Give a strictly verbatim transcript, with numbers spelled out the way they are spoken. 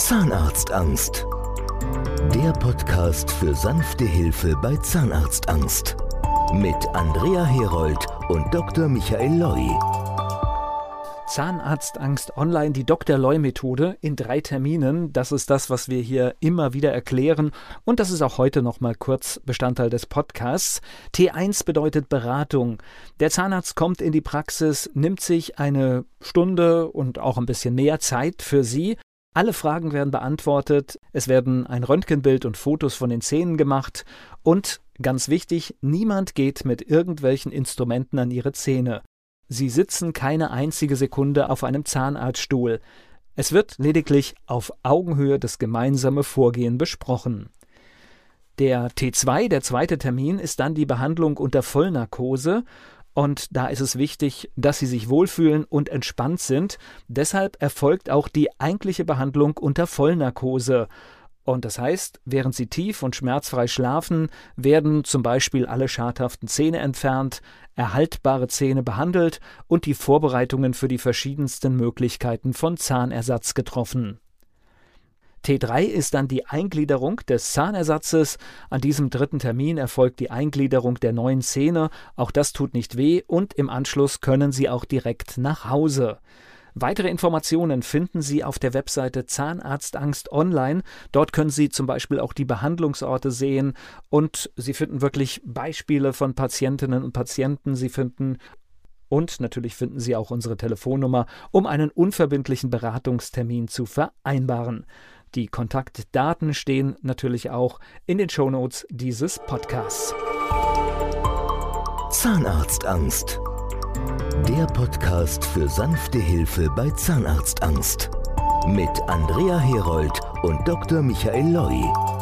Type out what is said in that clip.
Zahnarztangst. Der Podcast für sanfte Hilfe bei Zahnarztangst. Mit Andrea Herold und Doktor Michael Loi. Zahnarztangst online, die Doktor Loi-Methode in drei Terminen. Das ist das, was wir hier immer wieder erklären. Und das ist auch heute noch mal kurz Bestandteil des Podcasts. T eins bedeutet Beratung. Der Zahnarzt kommt in die Praxis, nimmt sich eine Stunde und auch ein bisschen mehr Zeit für Sie. Alle Fragen werden beantwortet. Es werden ein Röntgenbild und Fotos von den Zähnen gemacht. Und ganz wichtig, niemand geht mit irgendwelchen Instrumenten an Ihre Zähne. Sie sitzen keine einzige Sekunde auf einem Zahnarztstuhl. Es wird lediglich auf Augenhöhe das gemeinsame Vorgehen besprochen. Der T zwei, der zweite Termin, ist dann die Behandlung unter Vollnarkose. Und da ist es wichtig, dass Sie sich wohlfühlen und entspannt sind. Deshalb erfolgt auch die eigentliche Behandlung unter Vollnarkose. Und das heißt, während Sie tief und schmerzfrei schlafen, werden zum Beispiel alle schadhaften Zähne entfernt, erhaltbare Zähne behandelt und die Vorbereitungen für die verschiedensten Möglichkeiten von Zahnersatz getroffen. T drei ist dann die Eingliederung des Zahnersatzes. An diesem dritten Termin erfolgt die Eingliederung der neuen Zähne. Auch das tut nicht weh und im Anschluss können Sie auch direkt nach Hause. Weitere Informationen finden Sie auf der Webseite Zahnarztangst online. Dort können Sie zum Beispiel auch die Behandlungsorte sehen und Sie finden wirklich Beispiele von Patientinnen und Patienten. Sie finden und natürlich finden Sie auch unsere Telefonnummer, um einen unverbindlichen Beratungstermin zu vereinbaren. Die Kontaktdaten stehen natürlich auch in den Shownotes dieses Podcasts. Zahnarztangst. Der Podcast für sanfte Hilfe bei Zahnarztangst. Mit Andrea Herold und Doktor Michael Loi.